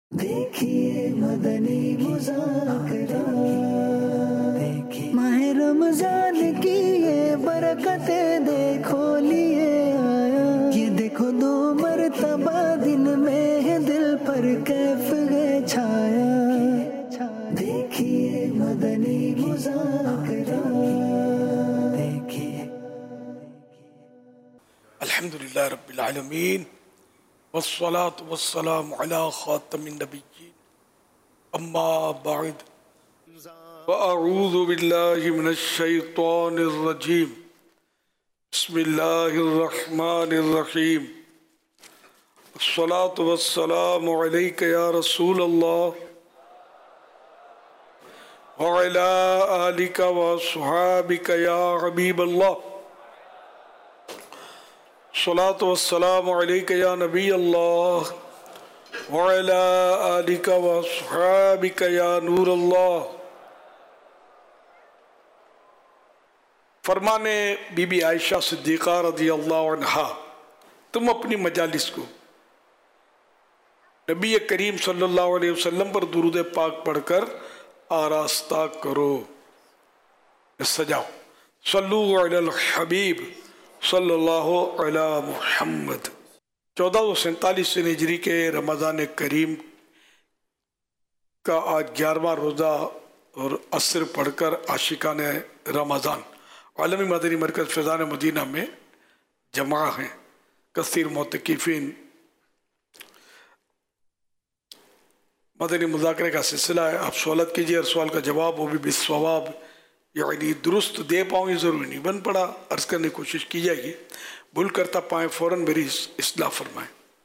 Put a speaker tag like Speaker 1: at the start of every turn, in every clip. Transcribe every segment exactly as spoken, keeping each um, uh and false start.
Speaker 1: دیکھیے مدنی مذاکرہ، دیکھیے ماہ رمضان کی یہ برکتیں دیکھو لیے آیا، یہ دیکھو دو مرتبہ دن میں ہے دل پر کیف ہے چھایا، دیکھیے مدنی مذاکرہ، دیکھیے۔
Speaker 2: الحمدللہ رب العالمین والصلاة والسلام علی خاتم النبیین، اما بعد فاعوذ باللہ من الشیطان الرجیم، بسم اللہ الرحمن الرحیم، الصلاة والسلام علیک یا رسول اللہ وعلی آلک واصحابک یا حبیب اللہ، الصلاة والسلام علیک یا نبی اللہ وعلی آلک واصحابک یا نور اللہ۔ فرمانے بی بی عائشہ صدیقہ رضی اللہ عنہا، تم اپنی مجالس کو نبی کریم صلی اللہ علیہ وسلم پر درود پاک پڑھ کر آراستہ کرو، سجاؤ، صلو علی الحبیب صلی اللہ علی محمد۔ چودہ سو سینتالیس ہجری کے رمضان کریم کا آج گیارہواں روزہ اور عصر پڑھ کر عاشقان رمضان عالمی مدنی مرکز فیضان مدینہ میں جمع ہیں، کثیر معتکفین۔ مدنی مذاکرے کا سلسلہ ہے، آپ سوالات کیجئے، اور سوال کا جواب وہ بھی بالصواب، یعنی درست دے پاؤں یہ ضروری نہیں، بن پڑا عرض کرنے کی کوشش کی جائے گی، بھول کرتا پائیں فوراً میری اصلاح فرمائیں،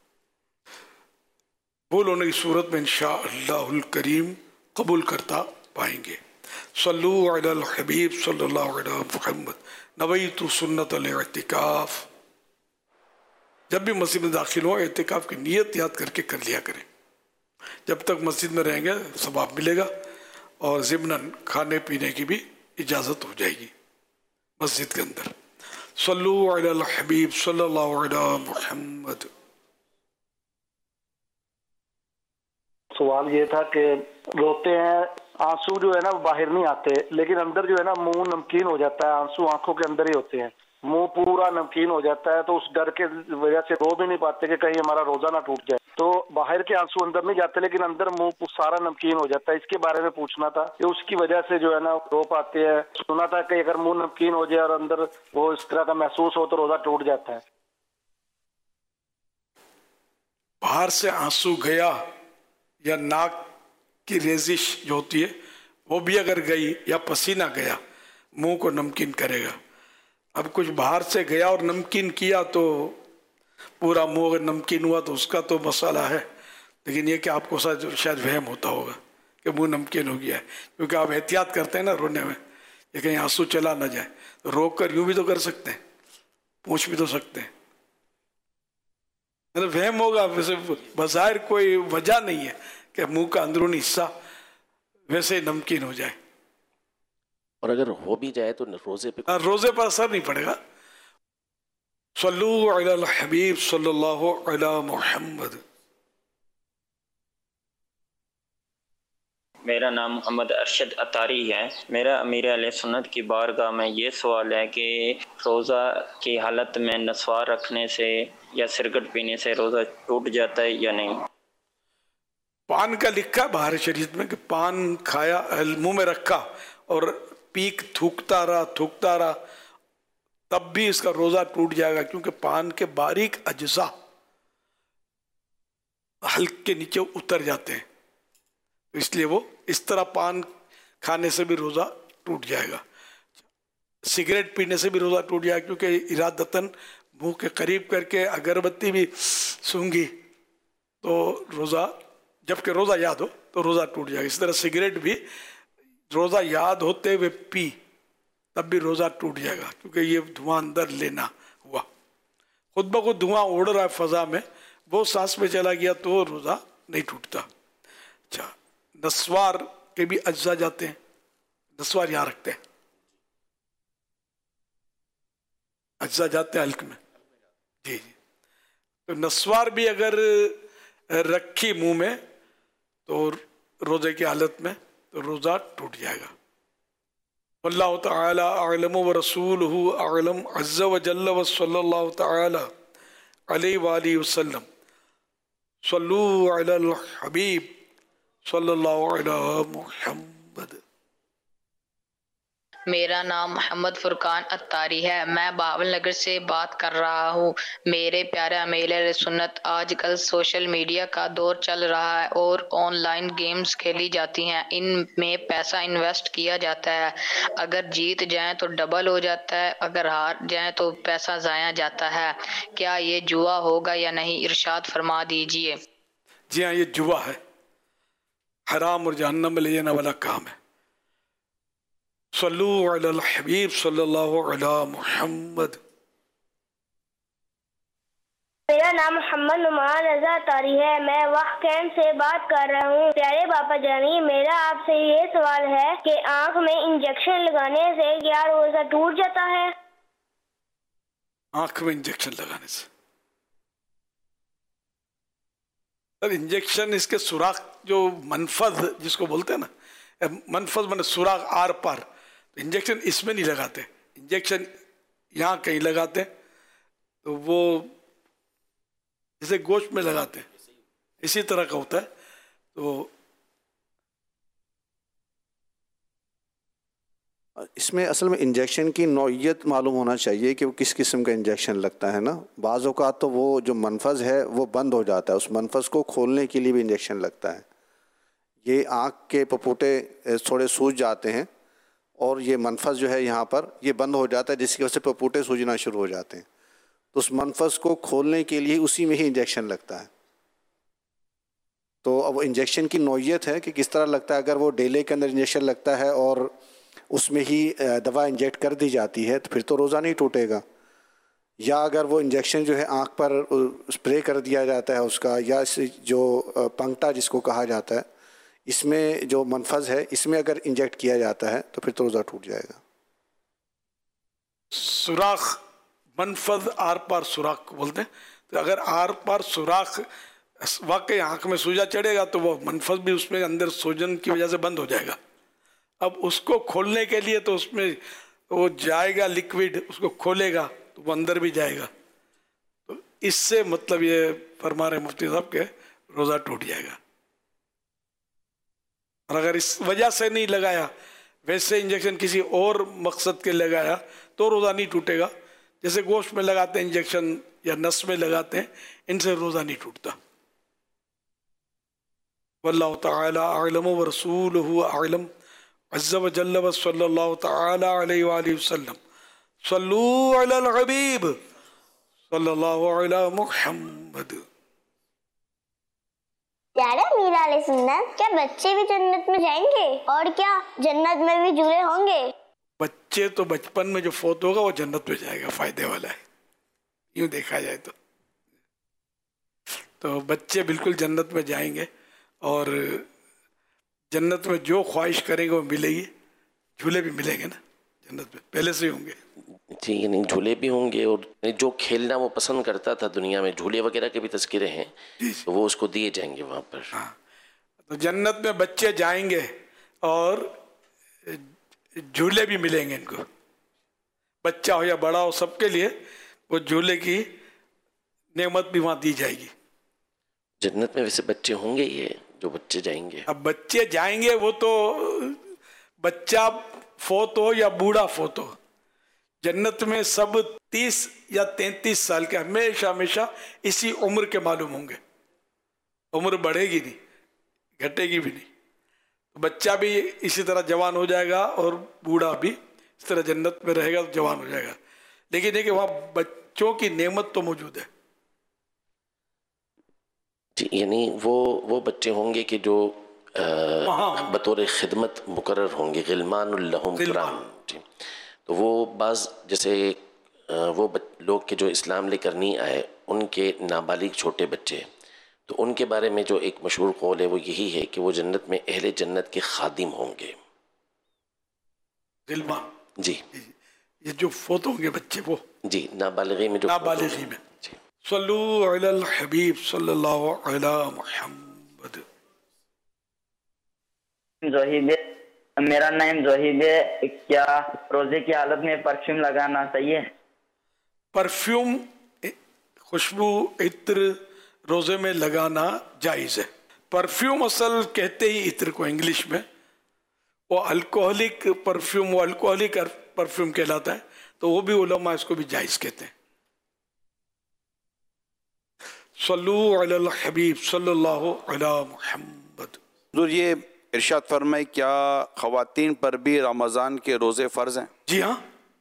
Speaker 2: بھول ہونے کی صورت میں انشاءاللہ الکریم قبول کرتا پائیں گے۔ صلو علی الحبیب صلی اللہ علیہ محمد، نویت سنت الاعتکاف۔ جب بھی مسجد میں داخل ہوں اعتکاف کی نیت یاد کر کے کر لیا کریں، جب تک مسجد میں رہیں گے ثواب ملے گا، اور ضمناً کھانے پینے کی بھی اجازت ہو جائے گی مسجد کے اندر۔ صلو علی الحبیب صلی اللہ علیہ محمد۔
Speaker 3: سوال یہ تھا کہ روتے ہیں، آنسو جو ہے نا باہر نہیں آتے، لیکن اندر جو ہے نا منہ نمکین ہو جاتا ہے، آنسو آنکھوں کے اندر ہی ہوتے ہیں، منہ پورا نمکین ہو جاتا ہے، تو اس ڈر کے وجہ سے رو بھی نہیں پاتے کہ کہیں ہمارا روزہ نہ ٹوٹ جائے، تو باہر کے آنسو اندر نہیں جاتے لیکن اندر منہ سارا نمکین ہو جاتا ہے۔ اس کے بارے میں پوچھنا تھا کہ اس کی وجہ سے جو ہے نا رو پاتے ہیں، سنا تھا کہ اگر منہ نمکین ہو جائے اور اندر وہ اس طرح کا محسوس ہو تو روزہ ٹوٹ جاتا ہے۔
Speaker 2: باہر سے آنسو گیا یا ناک کی ریزش جو ہوتی ہے وہ بھی اگر گئی یا پسینہ گیا، منہ کو نمکین کرے گا۔ اب کچھ باہر سے گیا اور نمکین کیا تو پورا منہ اگر نمکین ہوا تو اس کا تو مسئلہ ہے، لیکن یہ کہ آپ کو شاید وہم ہوتا ہوگا کہ منہ نمکین ہو گیا ہے، کیونکہ آپ احتیاط کرتے ہیں نا رونے میں، یہ کہیں آنسو چلا نہ جائے، روک کر یوں بھی تو کر سکتے ہیں، پوچھ بھی تو سکتے ہیں، مطلب وہم ہوگا، ویسے بظاہر کوئی وجہ نہیں ہے کہ منہ کا اندرونی حصہ ویسے نمکین ہو جائے۔
Speaker 4: اور اگر ہو بھی جائے تو روزے پہ
Speaker 2: روزے پر اثر نہیں پڑے گا۔ صلو علی الحبیب صلی اللہ علی محمد۔
Speaker 5: میرا نام محمد ارشد اتاری ہے۔ میرا امیر اہل سنت کی بارگاہ میں یہ سوال ہے کہ روزہ کی حالت میں نسوار رکھنے سے یا سرکٹ پینے سے روزہ ٹوٹ جاتا ہے یا نہیں؟
Speaker 2: پان کا لکھا باہر شریعت میں کہ پان کھایا، منہ میں رکھا اور پیک تھوکتا رہا تھوکتا رہا تب بھی اس کا روزہ ٹوٹ جائے گا، کیونکہ پان کے باریک اجزاء حلق کے نیچے اتر جاتے ہیں، اس لیے وہ اس طرح پان کھانے سے بھی روزہ ٹوٹ جائے گا، سگریٹ پینے سے بھی روزہ ٹوٹ جائے گا، کیونکہ ارادتاً منہ کے قریب کر کے اگربتی بھی سونگھی تو روزہ، جبکہ روزہ یاد ہو تو روزہ ٹوٹ جائے گا۔ اس طرح سگریٹ بھی روزہ یاد ہوتے ہوئے پی تب بھی روزہ ٹوٹ جائے گا، کیونکہ یہ دھواں اندر لینا ہوا، خود بخود دھواں اڑ رہا ہے فضا میں، وہ سانس میں چلا گیا تو روزہ نہیں ٹوٹتا۔ اچھا، نسوار کے بھی اجزاء جاتے ہیں، نسوار یہاں رکھتے ہیں، اجزاء جاتے ہیں حلق میں، جی جی، تو نسوار بھی اگر رکھی منہ میں تو روزے کی حالت میں تو روزہ ٹوٹ جائے گا. واللہ تعالی اعلم ورسولہ اعلم عز وجل وصلی اللہ تعالی علیہ وآلہ وسلم. صلو علی الحبیب صلی اللہ علی محمد.
Speaker 6: میرا نام محمد فرقان اتاری ہے. میں بہاول نگر سے بات کر رہا ہوں. میرے پیارے امیر اہل سنت، آج کل سوشل میڈیا کا دور چل رہا ہے اور آن لائن گیمز کھیلی جاتی ہیں. ان میں پیسہ انویسٹ کیا جاتا ہے. اگر جیت جائیں تو ڈبل ہو جاتا ہے، اگر ہار جائیں تو پیسہ ضائع جاتا ہے. کیا یہ جوا ہوگا یا نہیں؟ ارشاد فرما دیجئے.
Speaker 2: جی ہاں، یہ جوا ہے، حرام اور جہنم میں لے جانے والا کام ہے. صلو علی الحبیب صلی اللہ علی محمد.
Speaker 7: میرا نام محمد نعمان رضا اتاری ہے. میں وقت کیمپ سے بات کر رہا ہوں. پیارے باپا جانی، میرا آپ سے یہ سوال ہے کہ آنکھ میں انجیکشن لگانے سے کیا روزہ ٹوٹ جاتا ہے؟
Speaker 2: آنکھ میں انجیکشن لگانے سے سر، انجیکشن اس کے سوراخ جو منفذ جس کو بولتے ہیں نا، منفذ میں سوراخ آر پار، انجیکشن اس میں نہیں لگاتے. انجیکشن یہاں کہیں لگاتے تو وہ جیسے گوشت میں لگاتے ہیں اسی طرح کا ہوتا ہے. تو
Speaker 8: اس میں اصل میں انجیکشن کی نوعیت معلوم ہونا چاہیے کہ وہ کس قسم کا انجیکشن لگتا ہے نا. بعض اوقات تو وہ جو منفذ ہے وہ بند ہو جاتا ہے، اس منفذ کو کھولنے کے لیے بھی انجیکشن لگتا ہے. یہ آنکھ کے پپوٹے تھوڑے سوج جاتے ہیں اور یہ منفذ جو ہے یہاں پر یہ بند ہو جاتا ہے، جس کی وجہ سے پپوٹے سوجنا شروع ہو جاتے ہیں. تو اس منفذ کو کھولنے کے لیے اسی میں ہی انجیکشن لگتا ہے. تو اب وہ انجیکشن کی نوعیت ہے کہ کس طرح لگتا ہے. اگر وہ ڈیلے کے اندر انجیکشن لگتا ہے اور اس میں ہی دوا انجیکٹ کر دی جاتی ہے تو پھر تو روزہ نہیں ٹوٹے گا. یا اگر وہ انجیکشن جو ہے آنکھ پر اسپرے کر دیا جاتا ہے اس کا، یا جو پنکٹا جس کو کہا جاتا ہے، اس میں جو منفذ ہے اس میں اگر انجیکٹ کیا جاتا ہے تو پھر تو روزہ ٹوٹ جائے گا.
Speaker 2: سوراخ منفذ آر پار سوراخ کو بولتے ہیں. تو اگر آر پار سوراخ واقعی آنکھ میں سوجا چڑھے گا تو وہ منفذ بھی اس میں اندر سوجن کی وجہ سے بند ہو جائے گا. اب اس کو کھولنے کے لیے تو اس میں وہ جائے گا لکوڈ، اس کو کھولے گا تو وہ اندر بھی جائے گا. تو اس سے مطلب یہ فرما رہے مفتی صاحب کہ روزہ ٹوٹ جائے گا. اور اگر اس وجہ سے نہیں لگایا، ویسے انجیکشن کسی اور مقصد کے لگایا تو روزہ نہیں ٹوٹے گا. جیسے گوشت میں لگاتے ہیں انجیکشن یا نس میں لگاتے ہیں، ان سے روزہ نہیں ٹوٹتا. واللہ تعالی اعلم ورسولہ اعلم عز وجل وصلی اللہ تعالی علیہ وآلہ وسلم. صلو علی الحبیب صلی اللہ علی محمد.
Speaker 7: پیارے امیر اہل سنت، کیا بچے بھی جنت میں جائیں گے؟ اور کیا جنت میں بھی جھولے ہوں گے؟
Speaker 2: بچے تو بچپن میں جو فوت ہوگا وہ جنت میں جائے گا، فائدے والا ہے یوں دیکھا جائے تو. تو بچے بالکل جنت میں جائیں گے اور جنت میں جو خواہش کریں گے وہ ملے گی. جھولے بھی ملیں گے نا جنت میں، پہلے سے ہی ہوں گے.
Speaker 4: جی، یعنی جھولے بھی ہوں گے، اور جو کھیلنا وہ پسند کرتا تھا دنیا میں، جھولے وغیرہ کے بھی تذکرے ہیں تو وہ اس کو دیے جائیں گے وہاں پر.
Speaker 2: ہاں، تو جنت میں بچے جائیں گے اور جھولے بھی ملیں گے ان کو. بچہ ہو یا بڑا ہو سب کے لیے وہ جھولے کی نعمت بھی وہاں دی جائے گی.
Speaker 4: جنت میں ویسے بچے ہوں گے یہ جو بچے جائیں گے؟
Speaker 2: اب بچے جائیں گے وہ تو بچہ فوت ہو یا بوڑھا فوت ہو، جنت میں سب تیس یا تینتیس سال کے ہمیشہ ہمیشہ اسی عمر کے معلوم ہوں گے. عمر بڑھے گی نہیں، گھٹے گی بھی نہیں. بچہ بھی اسی طرح جوان ہو جائے گا اور بوڑھا بھی اس طرح جنت میں رہے گا تو جوان ہو جائے گا. لیکن یہ کہ وہاں بچوں کی نعمت تو موجود ہے.
Speaker 4: جی، یعنی وہ وہ بچے ہوں گے کہ جو بطور خدمت مقرر ہوں گے، غلمان لہم قرآن. جی، تو وہ بعض جیسے وہ لوگ کے جو اسلام لے کر نہیں آئے، ان کے نابالغ چھوٹے بچے، تو ان کے بارے میں جو ایک مشہور قول ہے وہ یہی ہے کہ وہ جنت میں اہل جنت کے خادم ہوں گے.
Speaker 2: غلمان،
Speaker 4: جی،
Speaker 2: یہ جو فوت ہوں گے بچے وہ
Speaker 4: جی نابالغی میں جو
Speaker 2: نابالغی میں.
Speaker 4: جی،
Speaker 2: صلو علی الحبیب صلی اللہ علی محمد.
Speaker 9: زہیب، میرا نام زہیب ہے. کیا روزے کی حالت میں پرفیوم لگانا صحیح ہے؟
Speaker 2: پرفیوم، خوشبو، عطر روزے میں لگانا جائز ہے. پرفیوم اصل کہتے ہی عطر کو انگلش میں، وہ الکوہلک پرفیوم، وہ الکوہلک پرفیوم کہلاتا ہے، تو وہ بھی علماء اس کو بھی جائز کہتے ہیں. صلو علی الحبیب صلی اللہ علی محمد.
Speaker 10: حضور یہ ارشاد فرمائے، کیا خواتین پر بھی رمضان کے روزے فرض ہیں؟
Speaker 2: جی ہاں.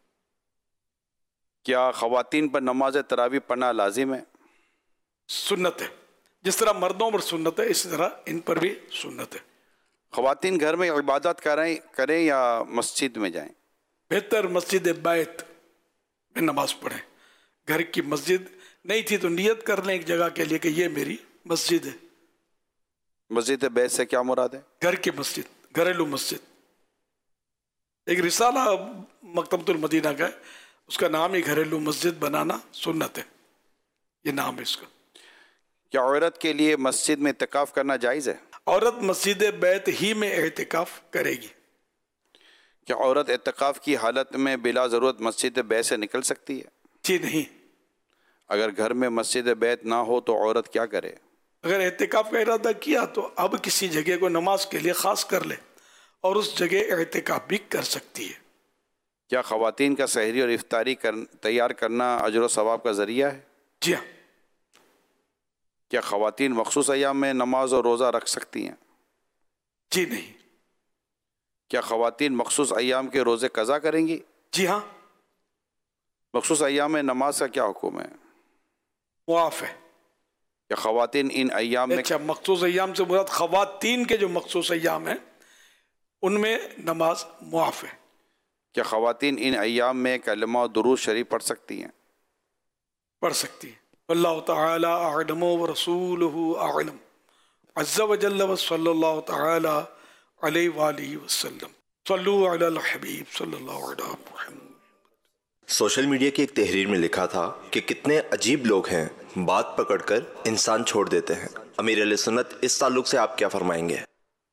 Speaker 10: کیا خواتین پر نماز تراویح پڑھنا لازم ہے؟
Speaker 2: سنت ہے. جس طرح مردوں پر سنت ہے اسی طرح ان پر بھی سنت ہے.
Speaker 10: خواتین گھر میں عبادت کریں کریں یا مسجد میں جائیں؟
Speaker 2: بہتر مسجد بیت میں نماز پڑھیں. گھر کی مسجد نہیں تھی تو نیت کر لیں ایک جگہ کے لیے کہ یہ میری مسجد ہے.
Speaker 10: مسجد بیت سے کیا مراد ہے؟
Speaker 2: گھر کی مسجد، گھریلو مسجد. ایک رسالہ مکتبۃ المدینہ کا ہے، اس کا نام ہی گھریلو مسجد بنانا سنت ہے، یہ نام ہے اس کا.
Speaker 10: کیا عورت کے لیے مسجد میں اعتکاف کرنا جائز ہے؟
Speaker 2: عورت مسجد بیت ہی میں اعتکاف کرے گی.
Speaker 10: کیا عورت اعتکاف کی حالت میں بلا ضرورت مسجد بیت سے نکل سکتی ہے؟
Speaker 2: جی نہیں.
Speaker 10: اگر گھر میں مسجد بیت نہ ہو تو عورت کیا کرے؟
Speaker 2: اگر اعتکاف کا ارادہ کیا تو اب کسی جگہ کو نماز کے لیے خاص کر لے اور اس جگہ اعتکاف بھی کر سکتی ہے.
Speaker 10: کیا خواتین کا سحری اور افطاری کر تیار کرنا اجر و ثواب کا ذریعہ ہے؟
Speaker 2: جی ہاں.
Speaker 10: کیا خواتین مخصوص ایام میں نماز اور روزہ رکھ سکتی ہیں؟
Speaker 2: جی نہیں.
Speaker 10: کیا خواتین مخصوص ایام کے روزے قضا کریں گی؟
Speaker 2: جی ہاں.
Speaker 10: مخصوص ایام میں نماز کا کیا حکم ہے؟
Speaker 2: معاف ہے.
Speaker 10: کیا خواتین ان ایام میں
Speaker 2: اچھا، مخصوص ایام سے مراد خواتین کے جو مخصوص ایام ہیں ان میں نماز معاف ہے.
Speaker 10: کیا خواتین ان ایام میں کلمہ و درود شریف پڑھ سکتی ہیں؟
Speaker 2: پڑھ سکتی ہیں. اللہ تعالی اعلم ورسولہ اعلم عز وجل وصلی اللہ تعالی علیہ وآلہ وسلم. صلو علی الحبیب صلی اللہ علیہ وسلم.
Speaker 11: سوشل میڈیا کی ایک تحریر میں لکھا تھا کہ کتنے عجیب لوگ ہیں، بات پکڑ کر انسان چھوڑ دیتے ہیں. امیر اہل سنت اس تعلق سے آپ کیا فرمائیں گے؟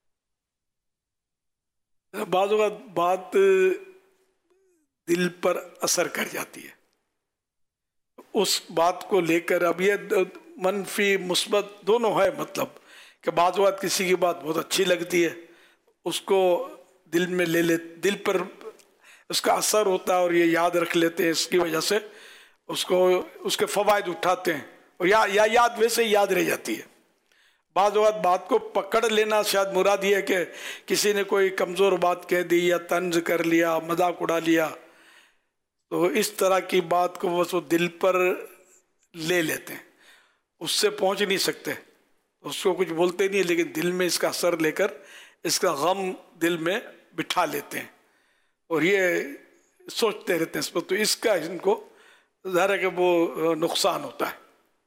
Speaker 2: بعض اوقات بات دل پر اثر کر جاتی ہے، اس بات کو لے کر اب یہ منفی مثبت دونوں ہے. مطلب کہ بعض اوقات کسی کی بات بہت اچھی لگتی ہے، اس کو دل میں لے لے دل پر اس کا اثر ہوتا ہے اور یہ یاد رکھ لیتے ہیں، اس کی وجہ سے اس کو اس کے فوائد اٹھاتے ہیں اور یا یا یاد ویسے ہی یاد رہ جاتی ہے. بعض اوقات بات کو پکڑ لینا شاید مراد یہ ہے کہ کسی نے کوئی کمزور بات کہہ دی یا طنز کر لیا، مذاق اڑا لیا، تو اس طرح کی بات کو بس وہ دل پر لے لیتے ہیں، اس سے پہنچ نہیں سکتے، اس کو کچھ بولتے نہیں، لیکن دل میں اس کا اثر لے کر اس کا غم دل میں بٹھا لیتے ہیں اور یہ سوچتے رہتے ہیں اس پر. تو اس کا ان کو ظاہر ہے کہ وہ نقصان ہوتا ہے.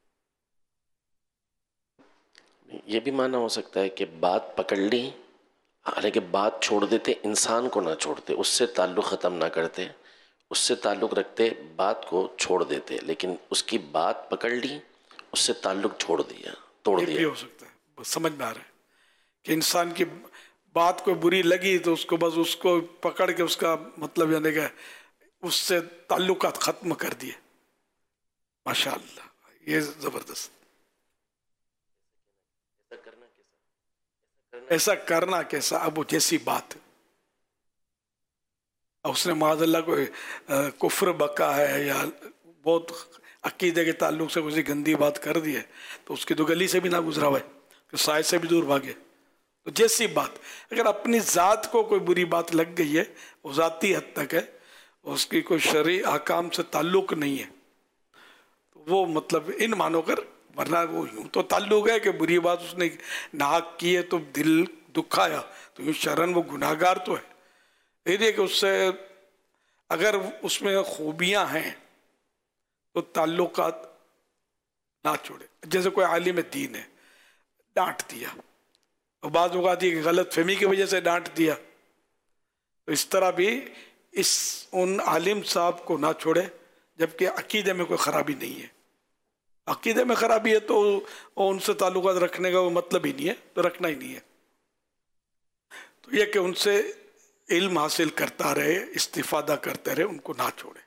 Speaker 4: یہ بھی معنی ہو سکتا ہے کہ بات پکڑ لی، حالانکہ بات چھوڑ دیتے، انسان کو نہ چھوڑتے، اس سے تعلق ختم نہ کرتے، اس سے تعلق رکھتے، بات کو چھوڑ دیتے، لیکن اس کی بات پکڑ لی، اس سے تعلق چھوڑ دیا، توڑ دیا.
Speaker 2: یہ بھی ہو سکتا ہے. سمجھ میں آ رہا ہے کہ انسان کی بات کو بری لگی تو اس کو بس اس کو پکڑ کے اس کا مطلب یعنی کہ اس سے تعلقات ختم کر دیے. ماشاء اللہ، یہ زبردست. ایسا کرنا کیسا؟ اب وہ جیسی بات اس نے معاذ اللہ کو کفر بکا ہے یا بہت عقیدے کے تعلق سے کسی گندی بات کر دی ہے تو اس کی تو گلی سے بھی نہ گزرا ہوا ہے کہ سائے سے بھی دور بھاگے. تو جیسی بات اگر اپنی ذات کو کوئی بری بات لگ گئی ہے وہ ذاتی حد تک ہے، اس کی کوئی شرعی احکام سے تعلق نہیں ہے، تو وہ مطلب ان مانو کر، ورنہ وہ یوں تو تعلق ہے کہ بری بات اس نے ناحق کی ہے تو دل دکھایا تو یوں شرن وہ گناہ گار تو ہے. یہ کہ اس سے اگر اس میں خوبیاں ہیں تو تعلقات نہ چھوڑے. جیسے کوئی عالم دین ہے، ڈانٹ دیا، اور بعض اوقات یہ غلط فہمی کی وجہ سے ڈانٹ دیا، تو اس طرح بھی اس ان عالم صاحب کو نہ چھوڑے جبکہ عقیدے میں کوئی خرابی نہیں ہے. عقیدے میں خرابی ہے تو ان سے تعلقات رکھنے کا وہ مطلب ہی نہیں ہے، تو رکھنا ہی نہیں ہے. تو یہ کہ ان سے علم حاصل کرتا رہے, استفادہ کرتے رہے, ان کو نہ چھوڑے.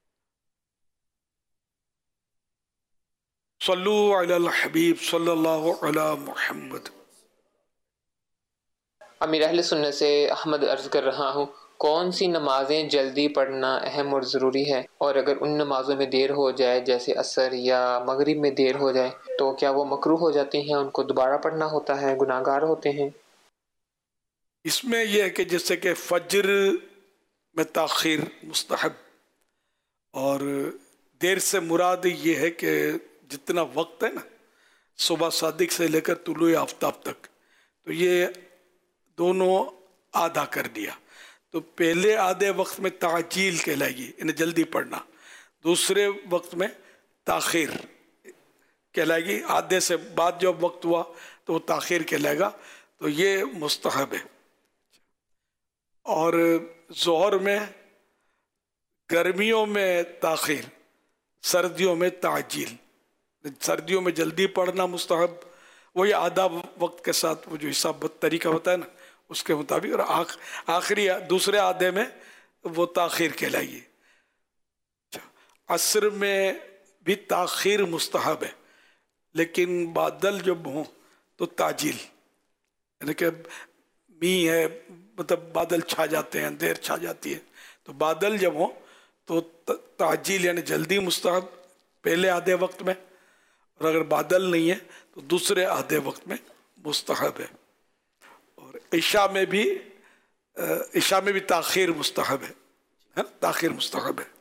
Speaker 2: صلو علی الحبیب صلی اللہ علی محمد.
Speaker 12: امیر اہل سنت سے احمد عرض کر رہا ہوں, کون سی نمازیں جلدی پڑھنا اہم اور ضروری ہے, اور اگر ان نمازوں میں دیر ہو جائے جیسے عصر یا مغرب میں دیر ہو جائے تو کیا وہ مکروہ ہو جاتی ہیں, ان کو دوبارہ پڑھنا ہوتا ہے, گناہ گار ہوتے ہیں؟
Speaker 2: اس میں یہ ہے کہ جیسے کہ فجر میں تاخیر مستحب, اور دیر سے مراد یہ ہے کہ جتنا وقت ہے نا صبح صادق سے لے کر طلوع آفتاب تک, تو یہ دونوں آدھا کر دیا. تو پہلے آدھے وقت میں تعجیل کہلائے گی, انہیں جلدی پڑھنا. دوسرے وقت میں تاخیر کہلائے گی. آدھے سے بعد جب وقت ہوا تو وہ تاخیر کہلائے گا. تو یہ مستحب ہے. اور ظہر میں گرمیوں میں تاخیر, سردیوں میں تعجیل. سردیوں میں جلدی پڑھنا مستحب, وہی آدھا وقت کے ساتھ وہ جو حساب طریقہ ہوتا ہے نا اس کے مطابق, اور آخری دوسرے آدھے میں وہ تاخیر کہلائیے. عصر میں بھی تاخیر مستحب ہے, لیکن بادل جب ہوں تو تعجیل, یعنی کہ می ہے مطلب بادل چھا جاتے ہیں, اندھیر چھا جاتی ہے, تو بادل جب ہوں تو تعجیل یعنی جلدی مستحب پہلے آدھے وقت میں, اور اگر بادل نہیں ہے تو دوسرے آدھے وقت میں مستحب ہے. اور عشاء میں بھی عشاء میں بھی تاخیر مستحب ہے, تاخیر مستحب ہے.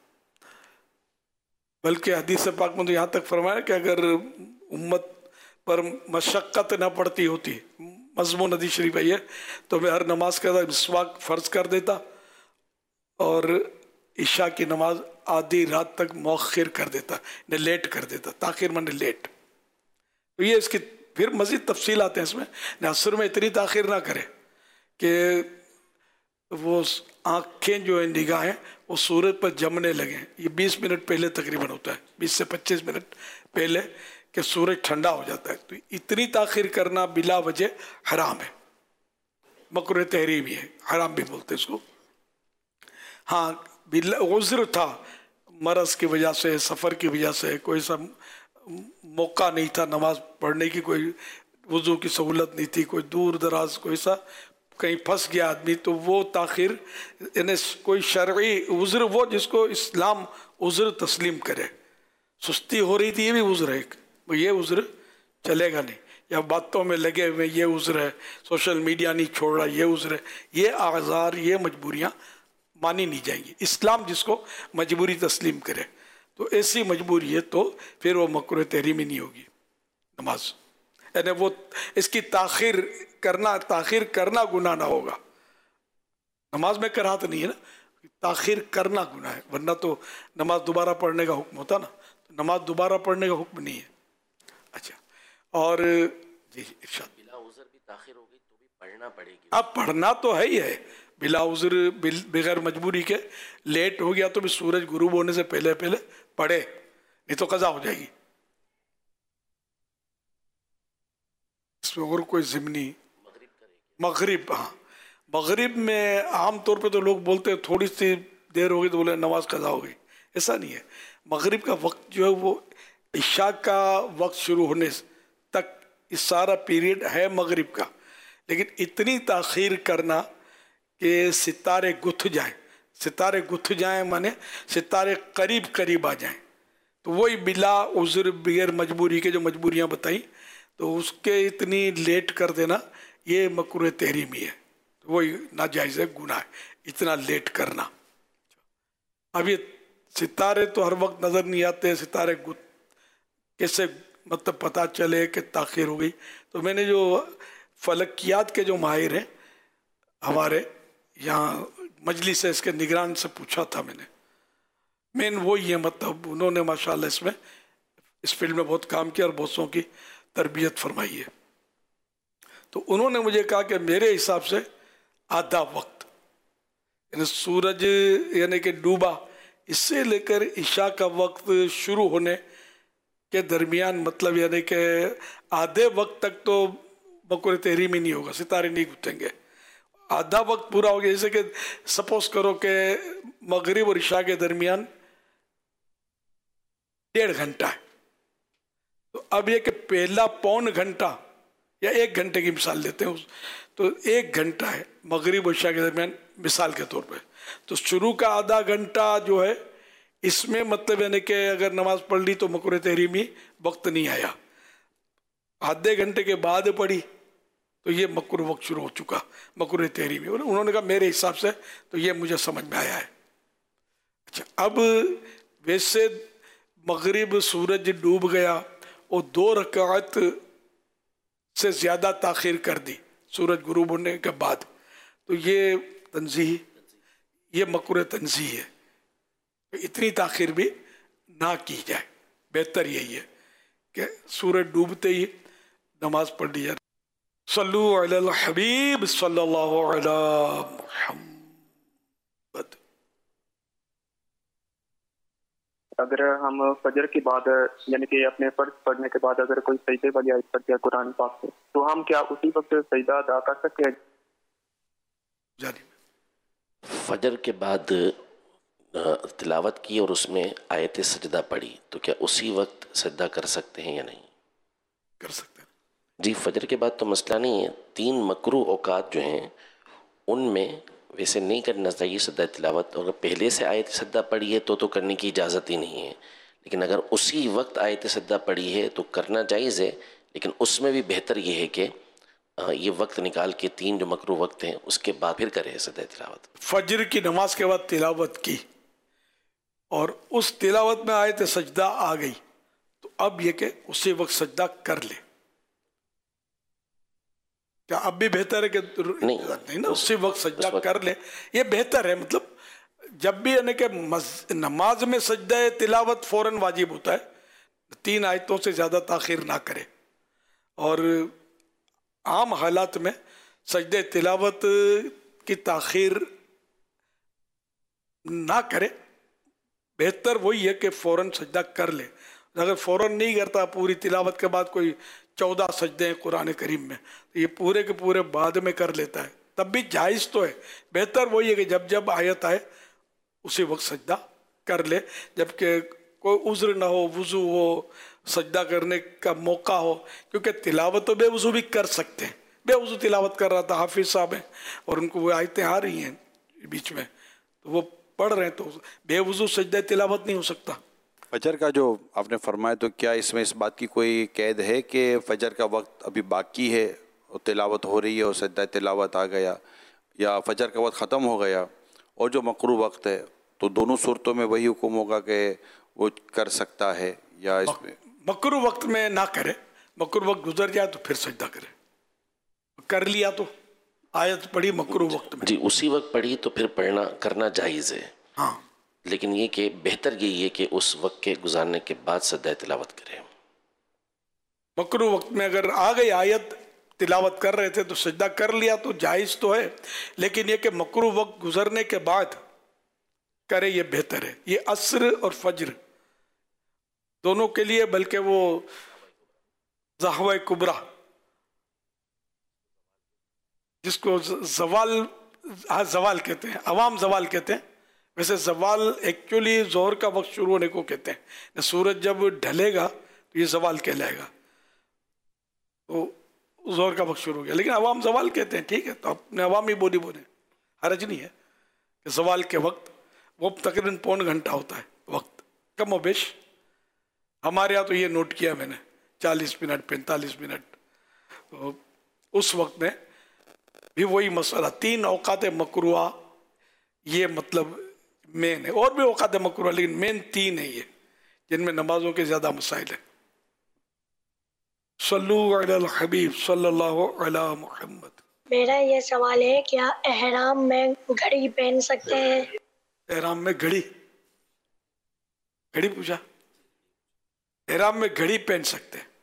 Speaker 2: بلکہ حدیث پاک میں تو یہاں تک فرمایا کہ اگر امت پر مشقت نہ پڑتی ہوتی, مضمون حدیث شریف ہے یہ, تو میں ہر نماز کے بعد مسواک فرض کر دیتا اور عشاء کی نماز آدھی رات تک مؤخر کر دیتا, نے لیٹ کر دیتا. تاخیر میں نے لیٹ. تو یہ اس کی پھر مزید تفصیلات ہیں اس میں. عصر میں اتنی تاخیر نہ کرے کہ وہ آنکھیں جو ہیں نگاہیں وہ سورج پر جمنے لگیں. یہ بیس منٹ پہلے تقریباً ہوتا ہے, بیس سے پچیس منٹ پہلے کہ سورج ٹھنڈا ہو جاتا ہے. تو اتنی تاخیر کرنا بلا وجہ حرام ہے, مکروہ تحریمی ہے, حرام بھی بولتے اس کو. ہاں عذر تھا, مرض کی وجہ سے, سفر کی وجہ سے, کوئی سا موقع نہیں تھا نماز پڑھنے کی, کوئی وضو کی سہولت نہیں تھی, کوئی دور دراز کوئی سا کہیں پھنس گیا آدمی, تو وہ تاخیر یعنی کوئی شرعی عذر, وہ جس کو اسلام عذر تسلیم کرے. سستی ہو رہی تھی یہ بھی عذر ہے, یہ عذر چلے گا نہیں. یا باتوں میں لگے ہوئے یہ عذر ہے, سوشل میڈیا نہیں چھوڑ رہا یہ عذر ہے. یہ اعذار یہ مجبوریاں مانی نہیں جائیں گی. اسلام جس کو مجبوری تسلیم کرے تو ایسی مجبوری ہے تو پھر وہ مکروہ تحریمی نہیں ہوگی نماز. یعنی وہ اس کی تاخیر کرنا تاخیر کرنا گناہ نہ ہوگا. نماز میں کراہت نہیں ہے نا, تاخیر کرنا گناہ ہے, ورنہ تو نماز دوبارہ پڑھنے کا حکم ہوتا نا. تو نماز دوبارہ پڑھنے کا حکم نہیں ہے. اچھا, اور جی ارشاد.
Speaker 4: بلا عذر بھی تاخیر ہو گئی تو بھی پڑھنا پڑے گی.
Speaker 2: اب پڑھنا تو ہے ہی ہے, بلا عذر بغیر مجبوری کے لیٹ ہو گیا تو بھی سورج غروب ہونے سے پہلے پہلے پڑھے, نہیں تو قضا ہو جائے گی. اس میں اور کوئی ضمنی مغرب, ہاں مغرب میں عام طور پہ تو لوگ بولتے ہیں تھوڑی سی دیر ہو گئی تو بولے نماز قضا ہو گئی. ایسا نہیں ہے. مغرب کا وقت جو ہے وہ عشاء کا وقت شروع ہونے تک اس سارا پیریڈ ہے مغرب کا, لیکن اتنی تاخیر کرنا کہ ستارے گتھ جائیں, ستارے گتھ جائیں مانے ستارے قریب قریب آ جائیں, تو وہی بلا عذر بغیر مجبوری کے جو مجبوریاں بتائیں تو اس کے اتنی لیٹ کر دینا یہ مکروہ تحریمی ہے, وہی ناجائز ہے, گناہ ہے اتنا لیٹ کرنا. اب یہ ستارے تو ہر وقت نظر نہیں آتے, ستارے گتھ کیسے مطلب پتہ چلے کہ تاخیر ہو گئی. تو میں نے جو فلکیات کے جو ماہر ہیں ہمارے یہاں مجلس سے اس کے نگران سے پوچھا تھا میں نے, مین وہی ہے مطلب انہوں نے ماشاءاللہ اس میں اس فیلڈ میں بہت کام کیا اور بہت سو کی تربیت فرمائی ہے. تو انہوں نے مجھے کہا کہ میرے حساب سے آدھا وقت یعنی سورج یعنی کہ ڈوبا اس سے لے کر عشاء کا وقت شروع ہونے کے درمیان, مطلب یعنی کہ آدھے وقت تک تو مکروہ تحریمی نہیں ہوگا, ستارے نہیں گتھیں گے. आधा वक्त पूरा हो गया, जैसे कि सपोज करो कि मगरिब और इशा के दरमियान डेढ़ घंटा है, तो अब ये कि पहला पौन घंटा या एक घंटे की मिसाल लेते हैं, तो एक घंटा है मगरिब और इशा के दरमियान मिसाल के तौर पे, तो शुरू का आधा घंटा जो है इसमें मतलब यानी कि अगर नमाज पढ़ ली तो मकरूह तहरीमी वक्त नहीं आया, आधे घंटे के बाद पढ़ी तो ये मकरूह वक्त शुरू हो चुका, मकरूह तहरीमी। उन्होंने कहा मेरे हिसाब से तो ये मुझे समझ में आया है। अच्छा, अब वैसे मगरिब सूरज डूब गया और दो रकात से ज़्यादा ताख़ीर कर दी सूरज गुरूब होने के बाद, तो ये तंज़ीह, ये मकरूह तंज़ीह है, इतनी ताख़ीर भी ना की जाए, बेहतर यही है कि सूरज डूबते ही नमाज पढ़ ली जाए। सल्लु अलल हबीब सल्लल्लाहु अलैहि मुहम्मद।
Speaker 13: अगर हम फजर के बाद यानी कि अपने फर्ज पढ़ने के बाद अगर कोई सजदे वाली आयत पढ़ दिया कुरान पाक से, तो हम क्या उसी वक्त सजदा अदा कर सकते हैं?
Speaker 4: फजर के बाद तिलावत की और उसमें आयत सजदा पढ़ी, तो क्या उसी वक्त सजदा कर सकते हैं या नहीं?
Speaker 2: कर सकते हैं
Speaker 4: जी। फजर के बाद तो मसला नहीं है, तीन मकरूह औकात जो हैं उनमें वैसे नहीं करना चाहिए सजदा तिलावत, और अगर पहले से आयत सजदा पढ़ी है तो तो करने की इजाज़त ही नहीं है, लेकिन अगर उसी वक्त आयत सजदा पढ़ी है तो करना जायज़ है, लेकिन उसमें भी बेहतर ये है कि ये वक्त निकाल के तीन जो मकरूह वक्त हैं उसके बाद फिर करें सजदा तिलावत।
Speaker 2: फजर की नमाज के बाद तिलावत की और उस तिलावत में आयत सजदा आ गई, तो अब ये कि उसी वक्त सजदा कर ले, क्या अब भी बेहतर है कि नहीं, नहीं ना, उसी वक्त सजदा कर ले, ये बेहतर है। मतलब जब भी यानी कि नमाज में सजदा तिलावत फौरन वाजिब होता है, तीन आयतों से ज़्यादा ताख़ीर ना करे, और आम हालात में सजदे तिलावत की ताख़ीर ना करे, बेहतर वही है कि फ़ौरन सजदा कर ले। अगर फ़ौरन नहीं करता, पूरी तिलावत के बाद कोई चौदह सजदे हैं कुरान करीम में, तो ये पूरे के पूरे बाद में कर लेता है, तब भी जायज़ तो है। बेहतर वही है कि जब जब आयत आए उसी वक्त सजदा कर ले, जबकि कोई उज़्र ना हो, वज़ू हो, सजदा करने का मौका हो, क्योंकि तिलावत तो बेवज़ू भी कर सकते हैं। बेवज़ू तिलावत कर रहा था हाफिज़ साहब हैं और उनको वो आयतें आ रही हैं बीच में, तो वो पढ़ रहे हैं, तो बेवज़ू सजदा तिलावत नहीं हो सकता।
Speaker 10: फजर का जो आपने फरमाया, तो क्या इसमें इस बात की कोई कैद है कि फजर का वक्त अभी बाकी है और तिलावत हो रही है और सजदा तिलावत आ गया, या फजर का वक्त ख़त्म हो गया और जो मकरूह वक्त है, तो दोनों सूरतों में वही हुक्म होगा कि वो कर सकता है, या इसमें
Speaker 2: मकरूह वक्त में ना करे, मकरूह वक्त गुजर जाए तो फिर सजदा करे, कर लिया तो आयत पढ़ी मकरूह वक्त में
Speaker 4: जी, उसी वक्त पढ़ी तो फिर पढ़ना करना जायज़ है।
Speaker 2: हाँ,
Speaker 4: लेकिन ये कि बेहतर यही है कि उस वक्त के गुजारने के बाद सजदा तिलावत करें।
Speaker 2: मकरूह वक्त में अगर आ गई आयत, तिलावत कर रहे थे तो सजदा कर लिया तो जायज़ तो है, लेकिन ये कि मकरूह वक्त गुजरने के बाद करे ये बेहतर है। ये असर और फजर दोनों के लिए, बल्कि वो ज़हवा कुबरा जिसको जवाल, हाँ जवाल कहते हैं, अवाम जवाल कहते हैं, वैसे जवाल एक्चुअली जोहर का वक्त शुरू होने को कहते हैं। सूरज जब ढलेगा तो ये जवाल कहलाएगा, तो जोहर का वक्त शुरू हो गया, लेकिन अवाम जवाल कहते हैं, ठीक है, तो अपने अवामी बोली बोले, हरज नहीं है कि जवाल के वक्त वो तकरीबन पौन घंटा होता है वक्त, कम और बेश। हमारे यहाँ तो ये नोट किया मैंने, चालीस मिनट पैंतालीस मिनट, तो उस वक्त में भी वही मसला, तीन औकात मकरूआ ये मतलब मेन है, और भी औकात मकरूआ, लेकिन मेन तीन है ये जिनमें नमाजों के ज़्यादा मसाइल है। सल्लु अलल हबीब सल्लल्लाहु अलैहि मुहम्मद।
Speaker 14: मेरा ये सवाल है, क्या एहराम में घड़ी पहन सकते हैं?
Speaker 2: एहराम में घड़ी घड़ी पूछा? एहराम में घड़ी पहन सकते हैं।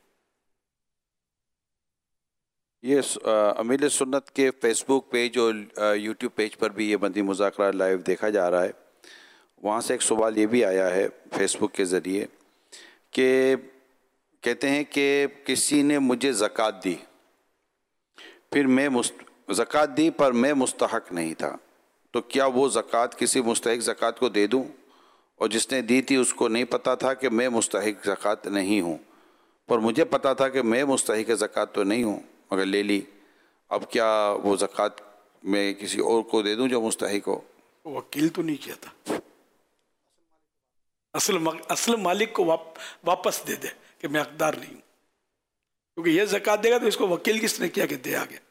Speaker 10: ये अमीर सुन्नत के फेसबुक पेज और यूट्यूब पेज पर भी ये मदनी मुज़ाकरा लाइव देखा जा रहा है। वहाँ से एक सवाल ये भी आया है फेसबुक के ज़रिए कि कहते हैं कि किसी ने मुझे ज़कात दी, फिर मैं मुस्त زکوٰۃ دی پر میں مستحق نہیں تھا، تو کیا وہ زکوٰۃ کسی مستحق زکوٰۃ کو دے دوں؟ اور جس نے دی تھی اس کو نہیں پتہ تھا کہ میں مستحق زکوٰۃ نہیں ہوں، پر مجھے پتہ تھا کہ میں مستحق زکوٰۃ تو نہیں ہوں مگر لے لی، اب کیا وہ زکوٰۃ میں کسی اور کو دے دوں جو مستحق ہو؟
Speaker 2: وکیل تو نہیں کیا تھا، اصل اصل مالک کو واپس دے دے کہ میں حقدار نہیں ہوں، کیونکہ یہ زکوٰۃ دے گا تو اس کو وکیل کس نے کیا کہ دے آگے؟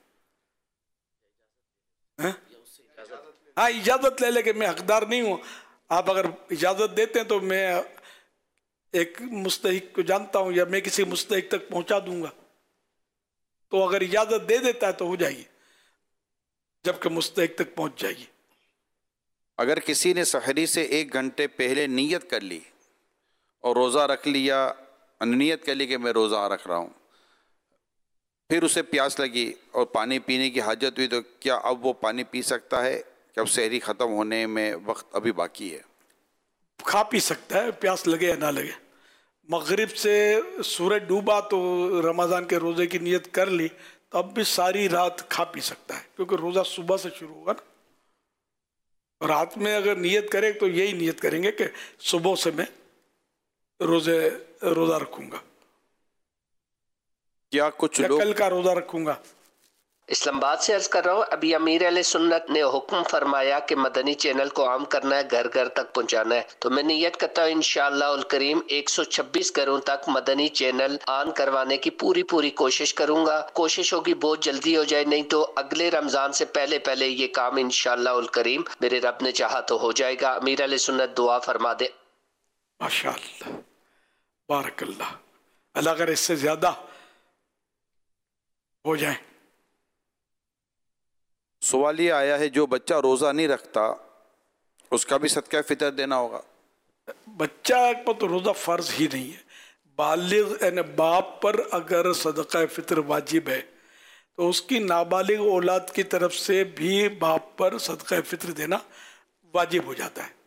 Speaker 2: ہاں اجازت لے لے کہ میں حقدار نہیں ہوں، آپ اگر اجازت دیتے ہیں تو میں ایک مستحق کو جانتا ہوں یا میں کسی مستحق تک پہنچا دوں گا، تو اگر اجازت دے دیتا ہے تو ہو جائے گی، جبکہ مستحق تک پہنچ جائے گی۔
Speaker 10: اگر کسی نے سحری سے ایک گھنٹے پہلے نیت کر لی اور روزہ رکھ لیا، نیت کر لی کہ میں روزہ رکھ رہا ہوں، پھر اسے پیاس لگی اور پانی پینے کی حاجت ہوئی، تو کیا اب وہ پانی پی سکتا ہے کہ اب سحری ختم ہونے میں وقت ابھی باقی ہے؟
Speaker 2: کھا پی سکتا ہے، پیاس لگے یا نہ لگے۔ مغرب سے سورج ڈوبا تو رمضان کے روزے کی نیت کر لی تو اب بھی ساری رات کھا پی سکتا ہے، کیونکہ روزہ صبح سے شروع ہوگا نا، اور رات میں اگر نیت کرے تو یہی نیت کریں گے کہ صبح سے میں روزے روزہ رکھوں گا،
Speaker 10: کیا کچھ لوگ
Speaker 2: کل کا روزہ رکھوں گا۔
Speaker 15: اسلام آباد سے عرض کر رہا ہوں، ابھی امیر علیہ سنت نے حکم فرمایا کہ مدنی چینل کو عام کرنا ہے، گھر گھر تک پہنچانا ہے، تو میں نیت کرتا ہوں انشاءاللہ الکریم ایک سو چھبیس گھروں تک مدنی چینل آن کروانے کی پوری پوری کوشش کروں گا۔ کوشش ہوگی بہت جلدی ہو جائے، نہیں تو اگلے رمضان سے پہلے پہلے یہ کام انشاءاللہ الکریم میرے رب نے چاہا تو ہو جائے گا۔ امیر علیہ سنت دعا فرما دے۔
Speaker 2: ماشاءاللہ، بارک اللہ، اللہ اگر اس سے زیادہ ہو جائیں۔
Speaker 10: سوال یہ آیا ہے جو بچہ روزہ نہیں رکھتا اس کا بھی صدقہ فطر دینا ہوگا؟
Speaker 2: بچہ پر تو روزہ فرض ہی نہیں ہے، بالغ یعنی باپ پر اگر صدقہ فطر واجب ہے تو اس کی نابالغ اولاد کی طرف سے بھی باپ پر صدقہ فطر دینا واجب ہو جاتا ہے۔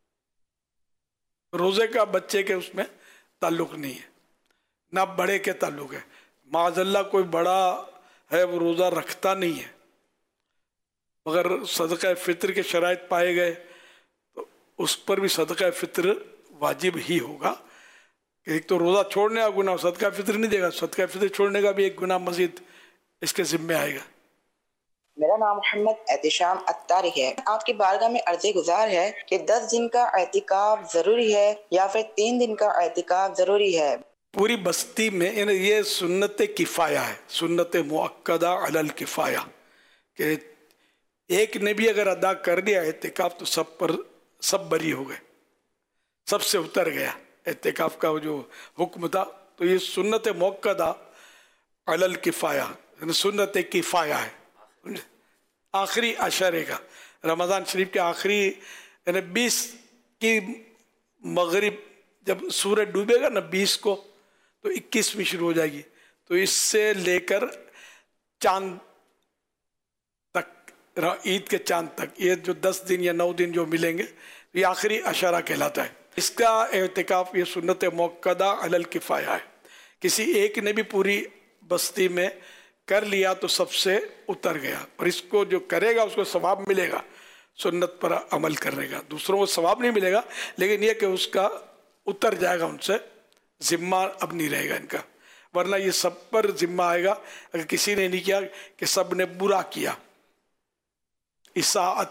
Speaker 2: روزے کا بچے کے اس میں تعلق نہیں ہے، نہ بڑے کے تعلق ہے۔ معاذ اللہ کوئی بڑا ہے وہ روزہ رکھتا نہیں ہے مگر صدقہ فطر کے شرائط پائے گئے تو اس پر بھی صدقہ فطر واجب ہی ہوگا۔ ایک تو روزہ چھوڑنے کا گناہ، صدقہ فطر نہیں دے گا، صدقہ فطر چھوڑنے کا بھی ایک گناہ مزید اس کے ذمہ آئے گا۔
Speaker 16: میرا نام محمد احتشام اتاری ہے، آپ کی بارگاہ میں عرض گزار ہے کہ دس دن کا اعتکاف ضروری ہے یا پھر تین دن کا اعتکاف ضروری ہے؟
Speaker 2: پوری بستی میں یہ سنت کفایہ ہے، سنت مؤکدہ علی الکفایہ، کہ ایک نے بھی اگر ادا کر دیا اعتکاف تو سب پر سب بری ہو گئے، سب سے اتر گیا اعتکاف کا جو حکم تھا۔ تو یہ سنت مؤکدہ علی الکفایہ یعنی سنت کفایہ ہے، آخری عشرے کا، رمضان شریف کے آخری یعنی بیس کی مغرب جب سورج ڈوبے گا نا بیس کو تو اکیسویں شروع ہو جائے گی، تو اس سے لے کر چاند تک، عید کے چاند تک، یہ جو دس دن یا نو دن جو ملیں گے یہ آخری عشرہ کہلاتا ہے۔ اس کا اعتکاف یہ سنت مؤکدہ علی الکفایہ ہے، کسی ایک نے بھی پوری بستی میں کر لیا تو سب سے اتر گیا، اور اس کو جو کرے گا اس کو ثواب ملے گا سنت پر عمل کرنے کا، دوسروں کو ثواب نہیں ملے گا، لیکن یہ کہ اس کا اتر جائے گا، ان سے ذمہ اب نہیں رہے گا ان کا، ورنہ یہ سب پر ذمہ آئے گا اگر کسی نے نہیں کیا کہ سب نے برا کیا، اساءت۔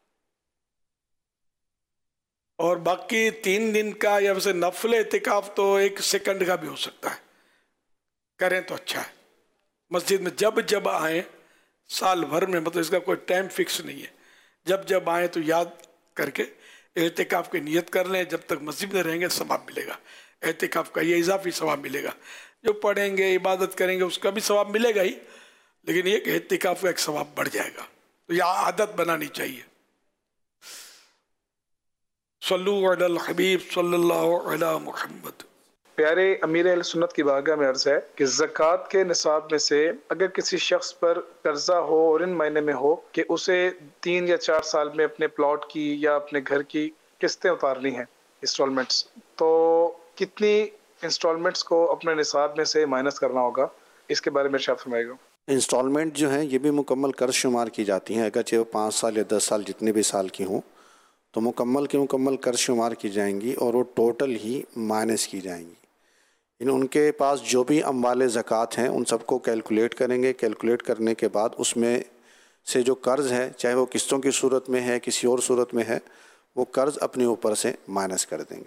Speaker 2: اور باقی تین دن کا یا ویسے نفل اعتکاف تو ایک سیکنڈ کا بھی ہو سکتا ہے، کریں تو اچھا ہے، مسجد میں جب جب آئیں سال بھر میں، مطلب اس کا کوئی ٹائم فکس نہیں ہے، جب جب آئیں تو یاد کر کے اعتکاف کی نیت کر لیں، جب تک مسجد میں رہیں گے ثواب ملے گا، اعتکاف کا یہ اضافی ثواب ملے گا، جو پڑھیں گے عبادت کریں گے اس کا بھی ثواب ملے گا ہی، لیکن یہ کہ اعتکاف کا ایک ثواب بڑھ جائے گا، تو یہ عادت بنانی چاہیے۔ صلو علی الحبیب صلی اللہ علی محمد۔
Speaker 17: پیارے امیر اہل سنت کی بارگاہ میں عرض ہے کہ زکوٰۃ کے نصاب میں سے اگر کسی شخص پر قرضہ ہو اور ان معنی میں ہو کہ اسے تین یا چار سال میں اپنے پلاٹ کی یا اپنے گھر کی قسطیں اتارنی ہیں، انسٹالمنٹس، تو کتنی انسٹالمنٹس کو اپنے نصاب میں سے مائنس کرنا ہوگا، اس کے بارے میں ارشاد فرمائے گا۔
Speaker 8: انسٹالمنٹ جو ہیں یہ بھی مکمل قرض شمار کی جاتی ہیں، اگرچہ وہ پانچ سال یا دس سال جتنے بھی سال کی ہوں تو مکمل کی مکمل قرض شمار کی جائیں گی اور وہ ٹوٹل ہی مائنس کی جائیں گی. یعنی ان کے پاس جو بھی اموال زکوٰۃ ہیں ان سب کو کیلکولیٹ کریں گے. کیلکولیٹ کرنے کے بعد اس میں سے جو قرض ہے چاہے وہ قسطوں کی صورت میں ہے کسی اور صورت میں ہے وہ قرض اپنے اوپر سے مائنس کر دیں گے.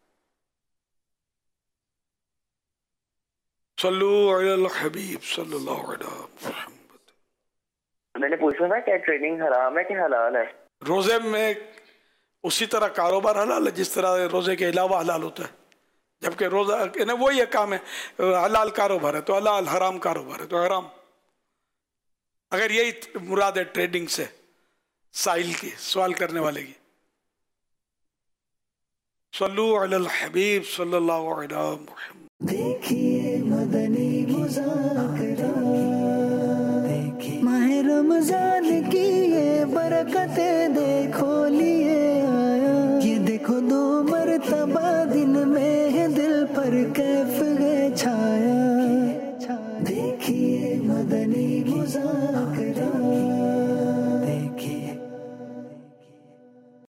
Speaker 2: صلو علی الحبیب صلی اللہ علیہ محمد.
Speaker 18: میں نے پوچھا تھا کیا ٹریڈنگ حرام ہے کہ حلال ہے؟
Speaker 2: روزے میں اسی طرح کاروبار حلال ہے جس طرح روزے کے علاوہ حلال ہوتا ہے، جبکہ روزہ وہی کام ہے، حلال کاروبار ہے تو حلال، حرام کاروبار ہے تو حرام. اگر یہی مراد ہے ٹریڈنگ سے سائل کی، سوال کرنے والے کی. صلو علی الحبیب صلی اللہ علیہ محمد.
Speaker 1: دیکھیے مدنی مذاکرہ، ماہ رمضان کی یہ برکتیں دیکھو لیے آیا. یہ دیکھو دو مرتبہ دن میں ہے دل پر کیف ہے چھایا. دیکھیے مدنی